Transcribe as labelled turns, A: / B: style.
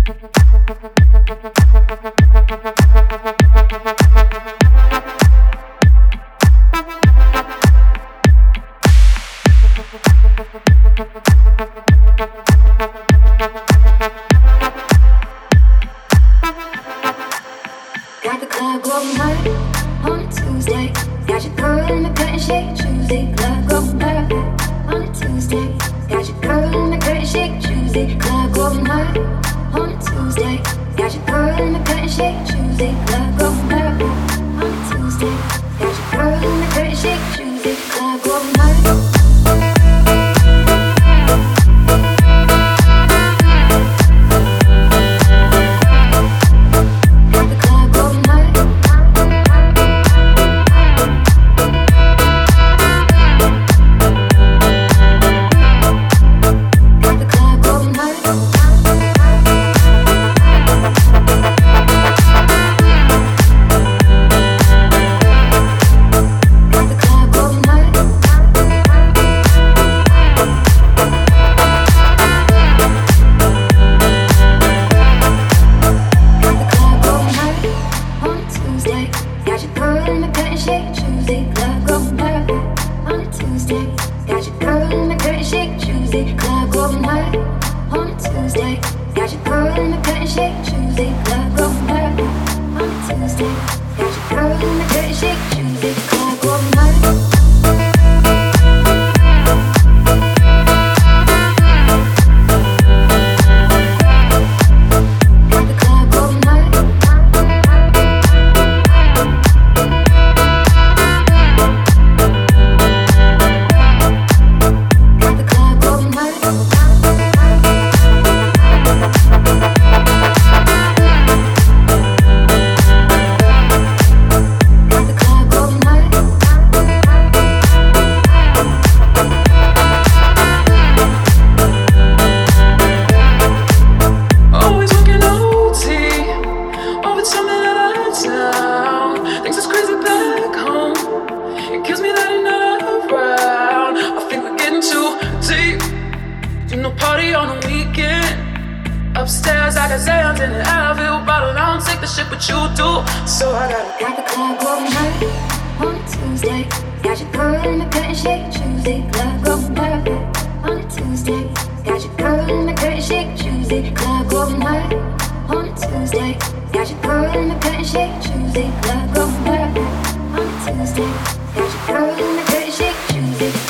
A: Got the club going hard on a Tuesday. Got your girl in the curtain shake Tuesday. Club going hard on a Tuesday. Got your girl in the curtain shake Tuesday. Club going hard on a Tuesday. Got your girl in the curtain shake Tuesday. Club going hard on a Tuesday. Got your girl in the curtain shake Tuesday. Club going hard.
B: Upstairs, I got Zans in an Advil bottle. I don't take the shit, but you do. So I got
A: the club going hard on a Tuesday. Got your girl in the curtain shake Tuesday. Club going hard on a Tuesday. Got your girl in the curtain shake Tuesday. Club going hard on a Tuesday. Got your girl in the curtain shake Tuesday. Club going hard on a Tuesday. Got your girl in the curtain shake Tuesday.